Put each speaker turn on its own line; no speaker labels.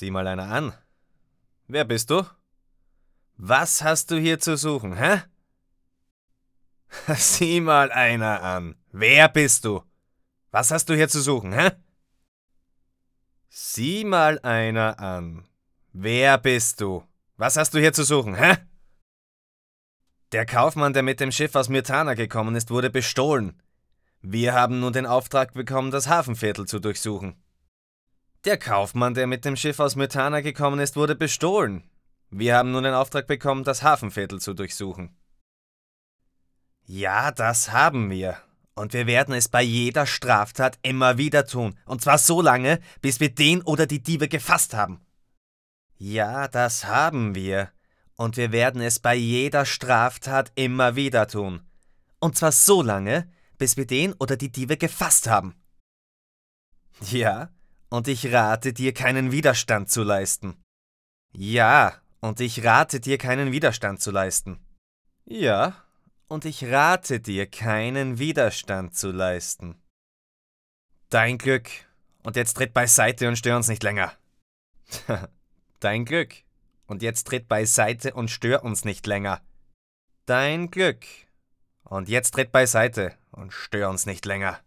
Sieh mal einer an. Wer bist du? Was hast du hier zu suchen, hä? Sieh mal einer an. Wer bist du? Was hast du hier zu suchen, hä? Sieh mal einer an. Wer bist du? Was hast du hier zu suchen, hä? Der Kaufmann, der mit dem Schiff aus Myrtana gekommen ist, wurde bestohlen. Wir haben nun den Auftrag bekommen, das Hafenviertel zu durchsuchen. Der Kaufmann, der mit dem Schiff aus Myrtana gekommen ist, wurde bestohlen. Wir haben nun den Auftrag bekommen, das Hafenviertel zu durchsuchen. Ja, das haben wir. Und wir werden es bei jeder Straftat immer wieder tun. Und zwar so lange, bis wir den oder die Diebe gefasst haben. Ja, das haben wir. Und wir werden es bei jeder Straftat immer wieder tun. Und zwar so lange, bis wir den oder die Diebe gefasst haben. Ja, und ich rate dir, keinen Widerstand zu leisten. Ja, und ich rate dir, keinen Widerstand zu leisten. Ja, und ich rate dir, keinen Widerstand zu leisten. Dein Glück. Und jetzt tritt beiseite und stör uns nicht länger. Dein Glück. Und jetzt tritt beiseite und stör uns nicht länger. Dein Glück. Und jetzt tritt beiseite und stör uns nicht länger.